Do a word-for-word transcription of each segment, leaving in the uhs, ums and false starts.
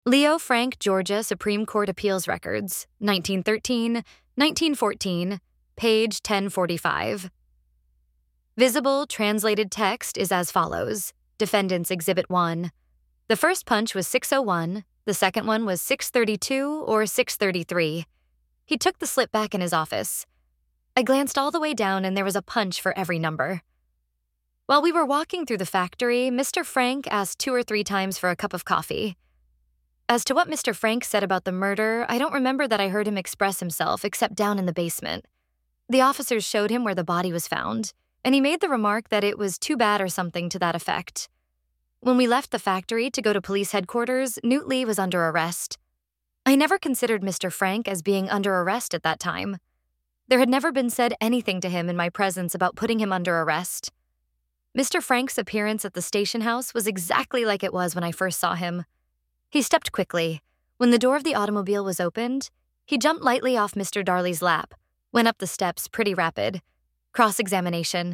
Leo Frank, Georgia Supreme Court Appeals Records, nineteen thirteen, nineteen fourteen, page ten forty-five. Visible translated text is as follows. Defendant's Exhibit one. The first punch was six oh one, the second one was six thirty-two or six thirty-three. He took the slip back in his office. I glanced all the way down and there was a punch for every number. While we were walking through the factory, Mister Frank asked two or three times for a cup of coffee. As to what Mister Frank said about the murder, I don't remember that I heard him express himself except down in the basement. The officers showed him where the body was found, and he made the remark that it was too bad or something to that effect. When we left the factory to go to police headquarters, Newt Lee was under arrest. I never considered Mister Frank as being under arrest at that time. There had never been said anything to him in my presence about putting him under arrest. Mister Frank's appearance at the station house was exactly like it was when I first saw him. He stepped quickly. When the door of the automobile was opened, he jumped lightly off Mister Darley's lap, went up the steps pretty rapid. Cross-examination.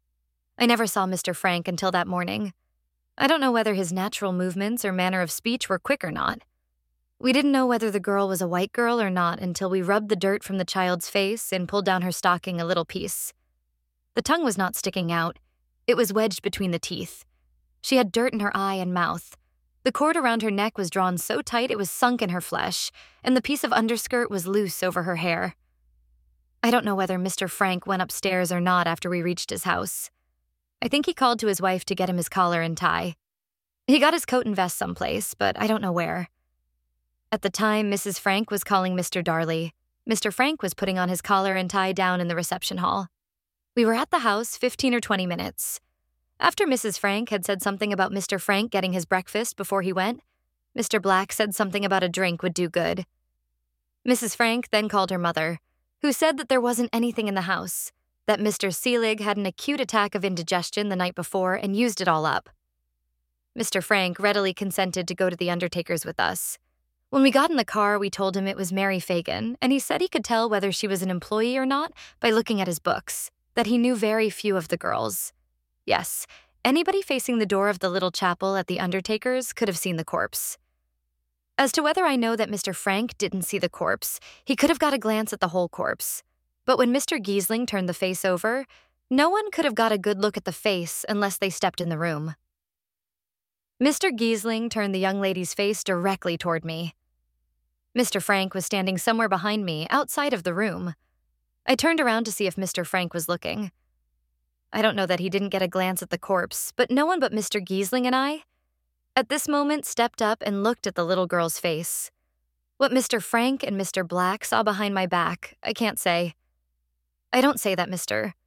I never saw Mister Frank until that morning. I don't know whether his natural movements or manner of speech were quick or not. We didn't know whether the girl was a white girl or not until we rubbed the dirt from the child's face and pulled down her stocking a little piece. The tongue was not sticking out. It was wedged between the teeth. She had dirt in her eye and mouth. The cord around her neck was drawn so tight it was sunk in her flesh, and the piece of underskirt was loose over her hair. I don't know whether Mister Frank went upstairs or not after we reached his house. I think he called to his wife to get him his collar and tie. He got his coat and vest someplace, but I don't know where. At the time, Missus Frank was calling Mister Darley. Mister Frank was putting on his collar and tie down in the reception hall. We were at the house fifteen or twenty minutes. After Missus Frank had said something about Mister Frank getting his breakfast before he went, Mister Black said something about a drink would do good. Missus Frank then called her mother, who said that there wasn't anything in the house, that Mister Seelig had an acute attack of indigestion the night before and used it all up. Mister Frank readily consented to go to the undertaker's with us. When we got in the car, we told him it was Mary Fagan, and he said he could tell whether she was an employee or not by looking at his books, that he knew very few of the girls. Yes, anybody facing the door of the little chapel at the undertaker's could have seen the corpse. As to whether I know that Mister Frank didn't see the corpse, he could have got a glance at the whole corpse. But when Mister Giesling turned the face over, no one could have got a good look at the face unless they stepped in the room. Mister Giesling turned the young lady's face directly toward me. Mister Frank was standing somewhere behind me, outside of the room. I turned around to see if Mister Frank was looking. I don't know that he didn't get a glance at the corpse, but no one but Mister Giesling and I, at this moment, stepped up and looked at the little girl's face. What Mister Frank and Mister Black saw behind my back, I can't say. I don't say that Mister